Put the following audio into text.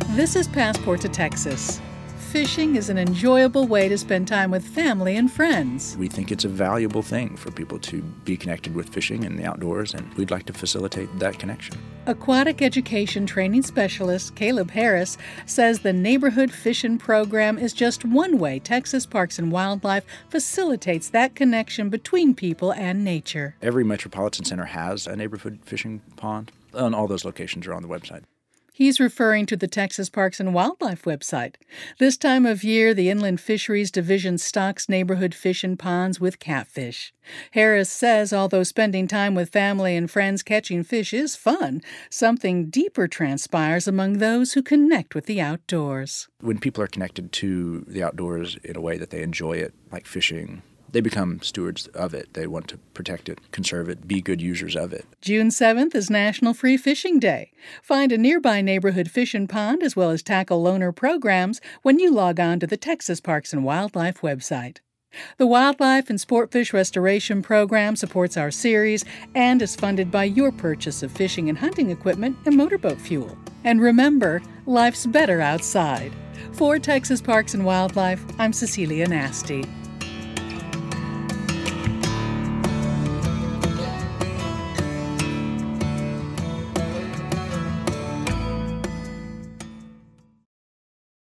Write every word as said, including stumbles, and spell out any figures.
This is Passport to Texas. Fishing is an enjoyable way to spend time with family and friends. We think it's a valuable thing for people to be connected with fishing and the outdoors, and we'd like to facilitate that connection. Aquatic Education Training Specialist Caleb Harris says the Neighborhood Fishing Program is just one way Texas Parks and Wildlife facilitates that connection between people and nature. Every metropolitan center has a neighborhood fishing pond, and all those locations are on the website. He's referring to the Texas Parks and Wildlife website. This time of year, the Inland Fisheries Division stocks neighborhood fishing ponds with catfish. Harris says although spending time with family and friends catching fish is fun, something deeper transpires among those who connect with the outdoors. When people are connected to the outdoors in a way that they enjoy it, like fishing, they become stewards of it. They want to protect it, conserve it, be good users of it. June seventh is National Free Fishing Day. Find a nearby neighborhood fishing pond as well as tackle loaner programs when you log on to the Texas Parks and Wildlife website. The Wildlife and Sportfish Restoration Program supports our series and is funded by your purchase of fishing and hunting equipment and motorboat fuel. And remember, life's better outside. For Texas Parks and Wildlife, I'm Cecilia Nasty.